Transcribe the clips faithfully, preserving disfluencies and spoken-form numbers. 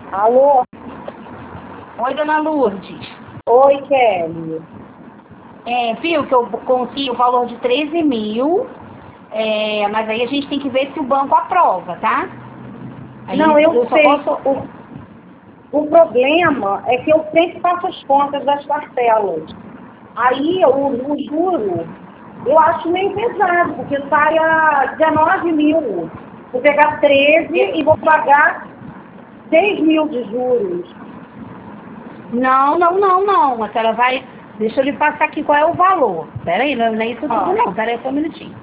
Alô? Oi, dona Lourdes. Oi, Kelly. É, viu que eu consegui o valor de treze mil, é, mas aí a gente tem que ver se o banco aprova, tá? Aí Não, eu, eu só sei. posso... O, o problema é que eu sempre faço as contas das parcelas. Aí o, o juro, eu acho meio pesado, porque sai a dezenove mil. Vou pegar treze e vou pagar seis mil de juros. Não, não, não, não. A senhora vai... Deixa eu lhe passar aqui qual é o valor. Peraí, não, não é isso tudo Ah. não. Peraí só um minutinho.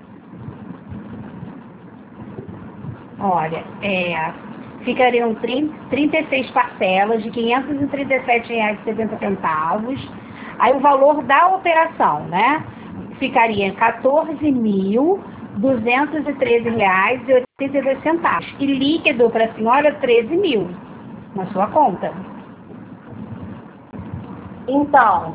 Olha, é, ficariam trinta e seis parcelas de quinhentos e trinta e sete reais e setenta centavos. Aí o valor da operação, né? Ficaria em quatorze mil duzentos e treze reais e oitenta e dois centavos. E líquido para a senhora, treze mil na sua conta. Então,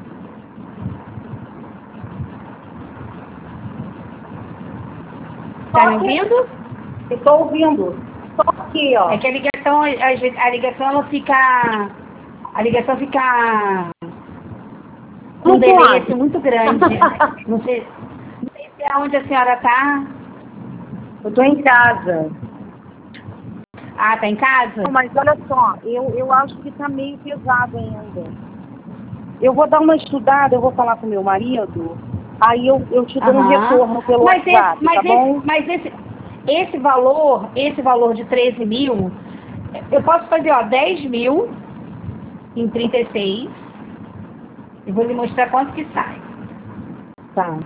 Tá me ouvindo? estou ouvindo. Só que, ó. É que a ligação, a, a ligação ela fica. A ligação fica com um delay assim, muito grande. Não sei, não sei se é onde a senhora está. Eu estou em casa. Ah, tá em casa? Não, mas olha só, eu, eu acho que está meio pesado ainda. Eu vou dar uma estudada, eu vou falar com meu marido, aí eu, eu te dou um Aham. retorno pelo Mas WhatsApp, esse, mas tá bom? esse, mas esse, esse valor, esse valor de treze mil, eu posso fazer, ó, dez mil em trinta e seis. Eu vou lhe mostrar quanto que sai. Tá.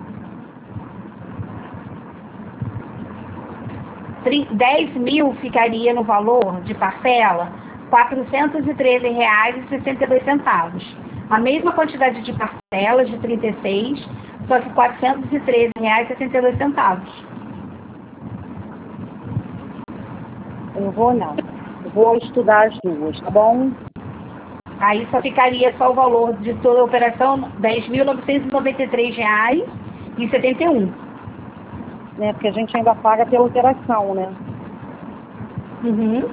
dez mil ficaria no valor de parcela quatrocentos e treze reais e sessenta e dois centavos. A mesma quantidade de parcelas de trinta e seis, só que quatrocentos e treze reais e sessenta e dois centavos. Eu vou olhar. Eu vou estudar as duas, tá bom? Aí só ficaria só o valor de toda a operação dez mil novecentos e noventa e três reais e setenta e um. Né? Porque a gente ainda paga pela operação, né? Uhum.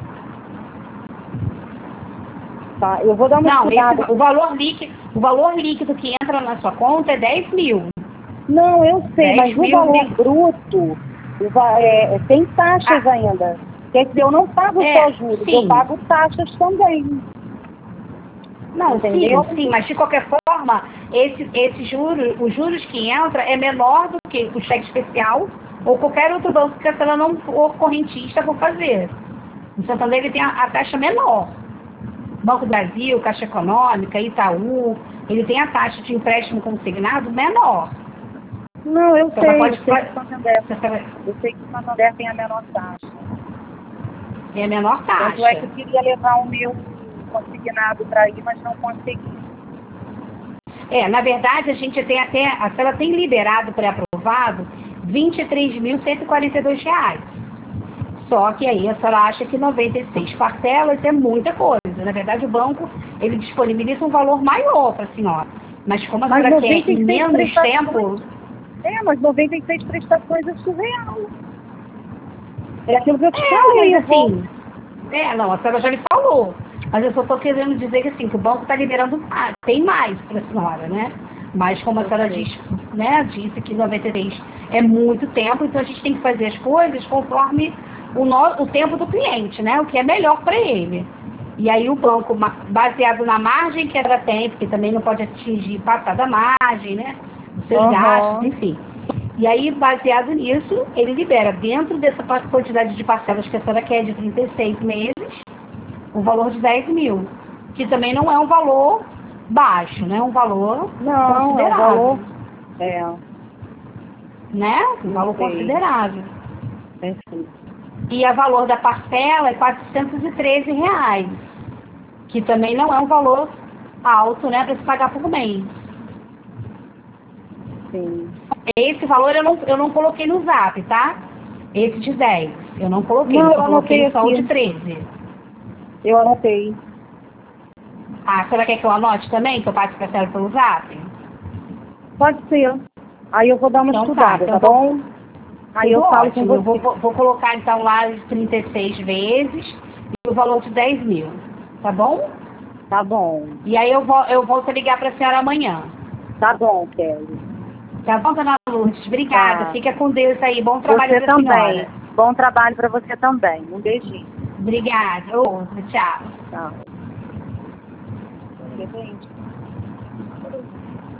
Tá, eu vou dar uma Não, estudada. esse, o, valor líquido, o valor líquido que entra na sua conta é dez mil. Não, eu sei, mas o valor mil... bruto o va- é, é, tem taxas Ah. ainda. Quer dizer, eu não pago É, só juros, sim. eu pago taxas também. Não, Entendeu? sim, sim, mas de qualquer forma, esse, esse juro, os juros que entra é menor do que o cheque especial ou qualquer outro banco que a senhora não for correntista for fazer. No Santander ele tem a, a taxa menor. Banco do Brasil, Caixa Econômica, Itaú, ele tem a taxa de empréstimo consignado menor. Não, eu Então, sei, pode, eu sei que o Santander, pode, eu sei que o Santander tem a menor taxa. é a menor taxa. Tanto é que eu queria levar o meu consignado para ir, mas não consegui. É, na verdade, a gente tem até, a senhora tem liberado pré-aprovado vinte e três mil cento e quarenta e dois reais. Só que aí a senhora acha que noventa e seis parcelas é muita coisa. Na verdade, o banco, ele disponibiliza um valor maior para a senhora. Mas como a Mas senhora quer em noventa e seis menos prestações- tempo... É, mas noventa e seis prestações é surreal. É aquilo que eu te É, falei, mas eu vou... assim... É, não, a senhora já me falou. Mas eu só estou querendo dizer que assim, que o banco está liberando mais. Tem mais para a senhora, né? Mas como a Eu senhora sei. diz, né, disse que noventa e três é muito tempo, então a gente tem que fazer as coisas conforme o, no, o tempo do cliente, né? O que é melhor para ele. E aí o banco, baseado na margem que ela tem, porque também não pode atingir passar da margem, né? Os seus Uhum. gastos, enfim. E aí, baseado nisso, ele libera dentro dessa quantidade de parcelas que a senhora quer de trinta e seis meses, um valor de dez mil, que também não é um valor baixo, né? Um valor Não, considerável. é um valor... É, Né? Um não valor sei. considerável. Enfim. E o valor da parcela é quatrocentos e treze reais, que também não é um valor alto, né? Para se pagar por mês. Sim. Esse valor eu não, eu não coloquei no zap, tá? Esse de dez. Eu não coloquei, Não, eu eu só anotei coloquei só o aqui. de treze. Eu anotei. Ah, a senhora quer que eu anote também, que eu passe para a senhora pelo zap? Pode ser. Aí eu vou dar uma Então estudada, tá, tá, então bom? Aí tudo eu falo com ótimo. Eu você. vou, vou, vou colocar então lá os trinta e seis vezes e o valor de dez mil, tá bom? Tá bom. E aí eu, vou, eu volto a ligar para a senhora amanhã. Tá bom, Kelly. Tá bom, dona Lourdes? Obrigada. Tá. Fica com Deus aí. Bom trabalho Você para a também. senhora. Bom trabalho para você também. Um beijinho. Obrigada. Outra. Tchau. Tchau. Depende.